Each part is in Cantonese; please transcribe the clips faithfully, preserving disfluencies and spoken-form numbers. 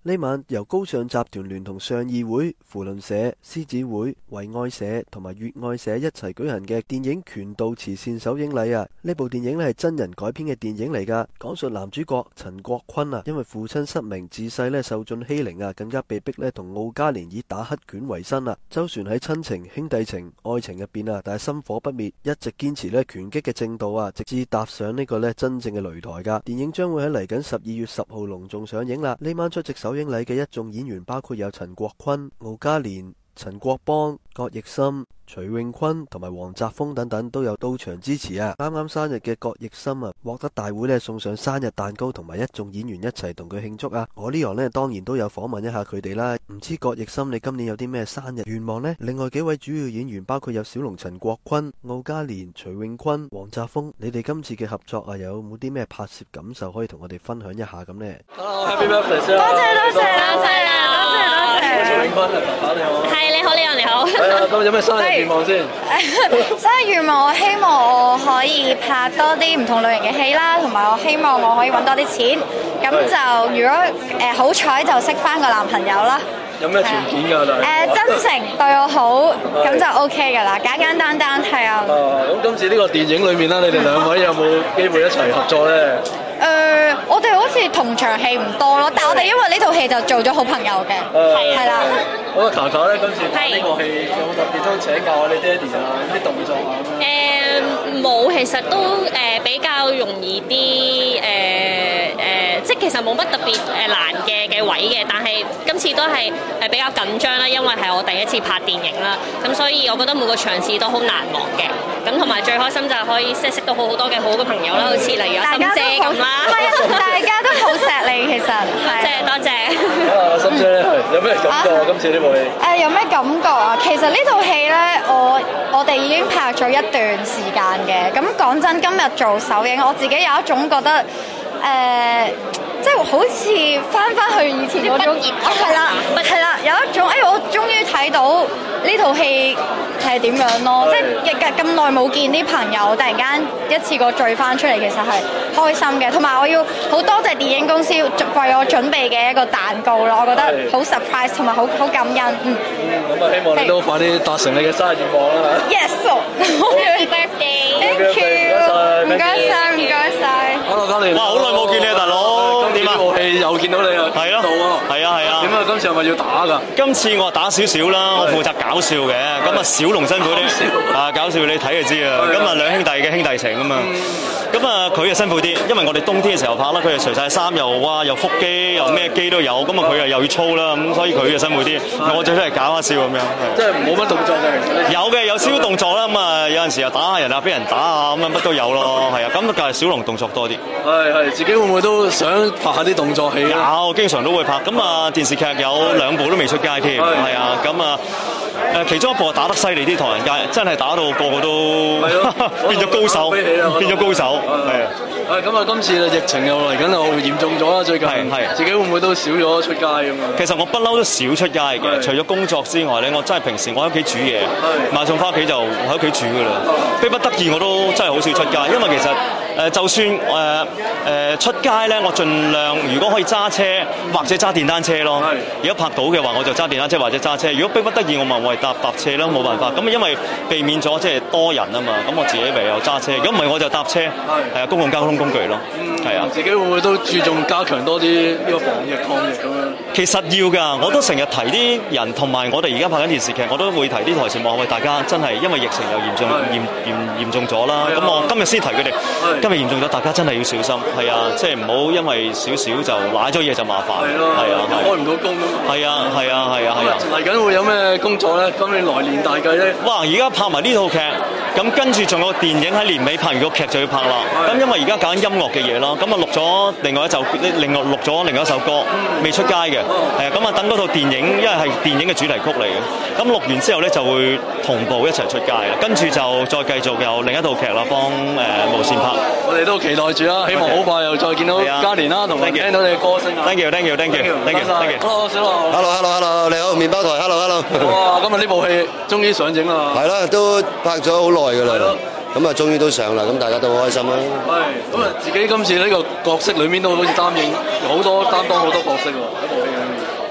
呢晚由高尚集團聯同上議會、扶輪社、獅子會、為愛社同埋粵愛社一齊舉行嘅電影《拳道》慈善首映禮啊！呢部電影咧係真人改編嘅電影嚟噶，講述男主角陳國坤啊，因為父親失明，自細咧受盡欺凌啊，更加被逼咧同奧嘉蓮以打黑拳為生啊。周旋喺親情、兄弟情、愛情入邊啊，但係心火不滅，一直堅持咧拳擊嘅正道啊，直至踏上呢個咧真正嘅擂台噶。電影將會喺嚟緊十二月十號隆重上映啦！呢晚出席首映禮嘅一眾演員包括有陳國坤、奧嘉蓮、陳國邦、郭奕森、徐永坤同埋黃澤鋒等等都有到場支持啊！啱啱生日嘅郭奕森啊，獲得大會咧送上生日蛋糕，同埋一眾演員一齊同佢慶祝啊！我呢行咧當然都有訪問一下佢哋啦。唔知郭奕森你今年有啲咩生日願望呢？另外幾位主要演員包括有小龍陳國坤、奧嘉蓮、徐永坤、黃澤鋒，你哋今次嘅合作啊，有冇啲咩拍攝感受可以同我哋分享一下咁呢？ Hello，Happy Birthday！ 多謝多謝多謝多謝多謝。 徐永坤啊，爸爸你好。 係你好，你好你好。 係啊，咁有咩生日願望先？ 生日願望，我希望我可以拍多啲唔同類型嘅戲啦，同埋我希望我可以揾多啲錢。咁就如果誒好彩就識翻個男朋友啦。 有咩條件㗎？誒、 呃、真誠對我好，咁就 OK 㗎啦，簡簡單單係啊。 咁今次呢個電影裏面啦，你哋兩位有冇機會一齊合作咧？ 誒、呃，我哋好似同場戲唔多咯，但係我哋因為呢套戲就做咗好朋友嘅，係啦。 咁啊，球球咧，今次拍呢個戲有冇特別都請教我哋爹哋啊，啲動作啊？ 誒、呃、冇，其實都誒、呃、比較容易啲誒誒，即係其實冇乜特別誒難嘅嘅位嘅，但係今次都係誒比較緊張啦，因為係我第一次拍電影啦，咁所以我覺得每個場次都好難忘嘅。咁同埋最開心就係可以識識到好好多嘅好嘅朋友啦，好似例如阿心姐咁啦。 係啊，大家都好錫你，其實。 多謝多謝。 啊，心姐咧，有咩感覺啊？今次呢部戲？ 誒，有咩感覺啊？其實呢套戲咧，我我哋已經拍咗一段時間嘅。咁講真，今日做首映，我自己有一種覺得誒。呃即係好似翻翻去以前嗰種，係啦，係啦，有一種誒、哎，我終於睇到呢套戲係點樣咯！即係咁耐冇見啲朋友，突然間一次過聚翻出嚟，其實係開心嘅。同埋我要好多謝電影公司為我準備嘅一個蛋糕咯，我覺得好 surprise 同埋好好感恩。嗯。 咁啊，希望你都快啲達成你嘅生日願望啦。 Yes。Happy birthday！Thank you。唔該晒，唔該晒。 Hello，嘉蓮。 哇，好耐冇見你啊，大佬。 點啊？部戲又見到你啊！ 係咯，係啊係啊。 點啊？今次係咪要打㗎？ 今次我打少少啦，我負責搞笑嘅。咁啊，小龍辛苦啲啊，搞笑你睇就知啊。咁啊，兩兄弟嘅兄弟情啊嘛。咁啊，佢啊辛苦啲，因為我哋冬天嘅時候拍啦，佢又除晒衫，又哇又腹肌，又咩肌都有。咁啊，佢啊又要操啦，咁所以佢啊辛苦啲。我就出嚟搞下笑咁樣。 即係冇乜動作嘅。 有嘅，有少少動作啦。咁啊，有陣時又打下人啊，俾人打啊，咁啊乜都有咯。係啊，咁就係小龍動作多啲。 係係，自己會唔會都想拍下啲動作戲？ 有，經常都會拍。咁啊，電視劇有兩部都未出街添。係啊，咁啊，誒其中一部打得犀利啲，唐人街真係打到個個都變咗高手，變咗高手。係啊。 誒咁啊，今次疫情又嚟緊又嚴重咗啦，最近。係係。自己會唔會都少咗出街咁啊？ 其實我不嬲都少出街嘅，除咗工作之外咧，我真係平時我喺屋企煮嘢，買餸翻屋企就喺屋企煮噶啦。逼不得已我都真係好少出街，因為其實誒就算誒誒、呃、出街咧，我盡量如果可以揸車或者揸電單車咯。如果拍到嘅話，我就揸電單車或者揸車。如果逼不得已，我咪我係搭搭車啦，冇辦法。咁因為避免咗即係多人啊嘛，咁我自己唯有揸車。如果唔係我就搭車，係啊，公共交通工具咯。係啊。 自己會唔會都注重加強多啲呢個防疫抗疫咁樣？ 其實要㗎，我都成日提啲人，同埋我哋而家拍緊電視劇，我都會提啲台前幕後，喂大家真係因為疫情又嚴重嚴嚴嚴重咗啦。咁我今日先提佢哋，今日嚴重咗，大家真係要小心。係啊，即係唔好因為少少就賴咗嘢就麻煩。係咯，係啊， 開唔到工咁。係啊，係啊，係啊，係啊。 嚟緊會有咩工作咧？今年來年大計咧？ 哇！而家拍埋呢套劇，咁跟住仲有個電影喺年尾拍完個劇就要拍啦。咁因為而家搞緊音樂嘅嘢咯，咁啊錄咗另外一首，另外錄咗另外一首歌，未出街嘅。係啊，咁啊等嗰套電影，因為係電影嘅主題曲嚟嘅。咁錄完之後咧就會同步一齊出街啦。跟住就再繼續有另一套劇啦，幫誒無線拍。 我哋都期待住啦，希望好快又再見到嘉蓮啦，同埋聽到你嘅歌聲啊 ！Thank you，thank you，thank you，thank you，thank you。 Hello，小龍。 Hello，hello，hello，你好，麵包台。Hello，hello。 哇！今日呢部戲終於上映啦。 係啦，都拍咗好耐㗎啦。咁啊，終於都上啦，咁大家都好開心啦。 係，咁啊，自己今次呢個角色裏面都好似擔應好多擔當好多角色喎，喺部戲裏面。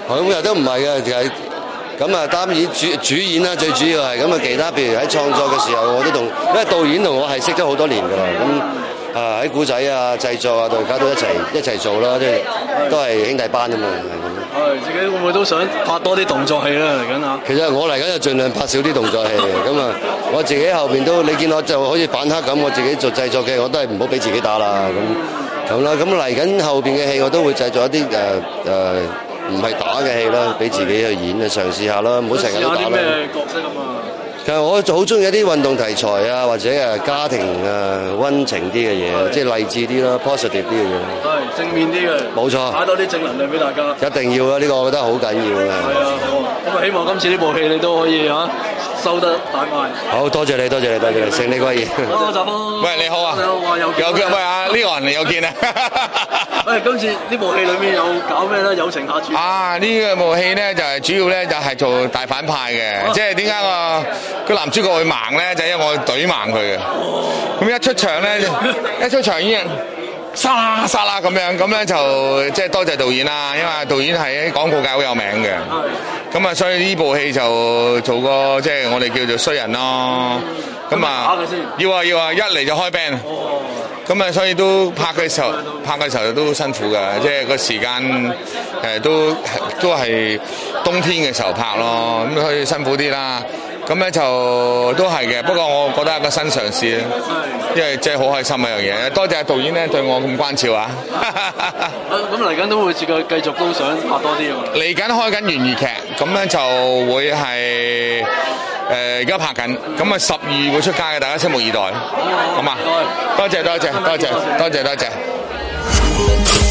咁又都唔係嘅，其實咁啊擔演主主演啦，最主要係咁啊。其他譬如喺創作嘅時候，我都同，因為導演同我係識咗好多年㗎啦。咁啊喺古仔啊、製作啊，大家都一齊一齊做啦，即係都係兄弟班啊嘛。 係自己會唔會都想拍多啲動作戲咧嚟緊啊？ 其實我嚟緊就盡量拍少啲動作戲嘅，咁啊我自己後邊都你見我就好似反黑咁，我自己做製作嘅我都係唔好俾自己打啦咁咁啦。咁嚟緊後邊嘅戲我都會製作一啲誒誒唔係打嘅戲啦，俾自己去演啊，嘗試下啦，唔好成日都打啦。試下啲咩角色咁啊？其實我好中意一啲運動題材啊，或者誒家庭啊溫情啲嘅嘢，即係勵志啲啦 ，positive 啲嘅嘢。 係正面啲嘅。冇錯。打多啲正能量俾大家。一定要啊！呢個我覺得好緊要嘅。係啊，好啊。咁啊，希望今次呢部戲你都可以嚇收得大賣。好多謝你，多謝你，多謝你，勝利歸燕。 好，集峰。喂，你好啊。你好，話有有見，喂啊，呢個人你有見啊？ 喂，今次呢部戲裏面有搞咩咧？友情客串。 啊，呢個部戲咧就係主要咧就係做大反派嘅，即係點解個個男主角會盲咧？就係因為我懟盲佢嘅。咁一出場咧，一出場已經沙啦沙啦咁樣，咁咧就即係多謝導演啦，因為導演係喺廣告界好有名嘅。咁啊，所以呢部戲就做個即係我哋叫做衰人咯。咁啊，要啊要啊，一嚟就開 band。咁啊，所以都拍嘅時候，拍嘅時候都辛苦㗎，即係個時間誒都都係冬天嘅時候拍咯，咁所以辛苦啲啦。咁咧就都係嘅，不過我覺得係個新嘗試，因為真係好開心一樣嘢。多謝導演咧對我咁關照啊！ 咁嚟緊都會繼繼續都想拍多啲啊嘛。 嚟緊開緊懸疑劇，咁咧就會係誒而家拍緊，咁啊十二月會出街嘅，大家拭目以待。好嘛，多謝多謝多謝多謝多謝。